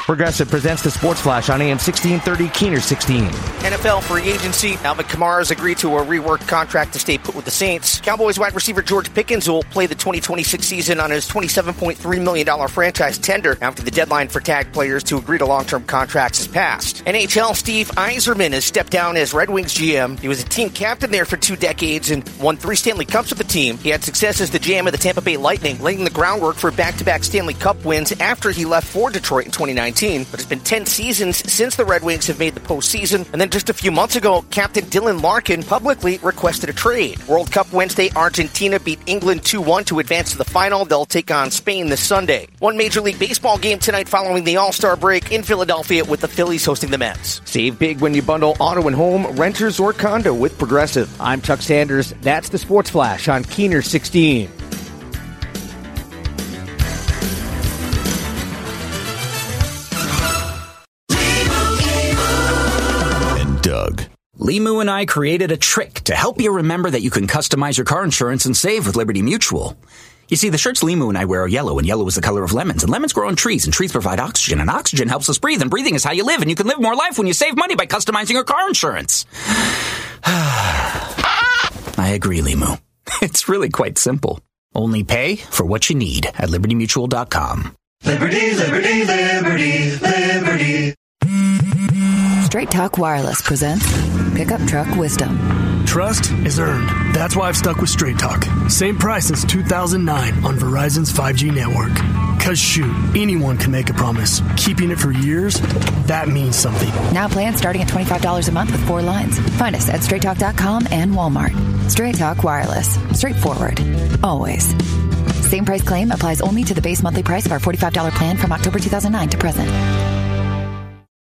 Progressive presents the Sports Flash on AM 1630, Keener 16. NFL free agency. Alvin Kamara has agreed to a reworked contract to stay put with the Saints. Cowboys wide receiver George Pickens will play the 2026 season on his $27.3 million franchise tender after the deadline for tagged players to agree to long-term contracts has passed. NHL Steve Yzerman has stepped down as Red Wings GM. He was a team captain there for 2 decades and won 3 Stanley Cups with the team. He had success as the GM of the Tampa Bay Lightning, laying the groundwork for back-to-back Stanley Cup wins after he left for Detroit in 2019. But it's been 10 seasons since the Red Wings have made the postseason. And then just a few months ago, Captain Dylan Larkin publicly requested a trade. World Cup Wednesday, Argentina beat England 2-1 to advance to the final. They'll take on Spain this Sunday. One Major League Baseball game tonight following the All-Star break in Philadelphia with the Phillies hosting the Mets. Save big when you bundle auto and home, renters, or condo with Progressive. I'm Chuck Sanders. That's the Sports Flash on Keener 16. Doug. Limu and I created a trick to help you remember that you can customize your car insurance and save with Liberty Mutual. You see, the shirts Limu and I wear are yellow, and yellow is the color of lemons, and lemons grow on trees, and trees provide oxygen, and oxygen helps us breathe, and breathing is how you live, and you can live more life when you save money by customizing your car insurance. I agree, Limu. It's really quite simple. Only pay for what you need at LibertyMutual.com. Liberty, liberty, liberty, liberty. Straight Talk Wireless presents Pickup Truck Wisdom. Trust is earned. That's why I've stuck with Straight Talk. Same price since 2009 on Verizon's 5G network. Cause shoot, anyone can make a promise. Keeping it for years, that means something. Now plans starting at $25 a month with 4 lines. Find us at straighttalk.com and Walmart. Straight Talk Wireless. Straightforward. Always. Same price claim applies only to the base monthly price of our $45 plan from October 2009 to present.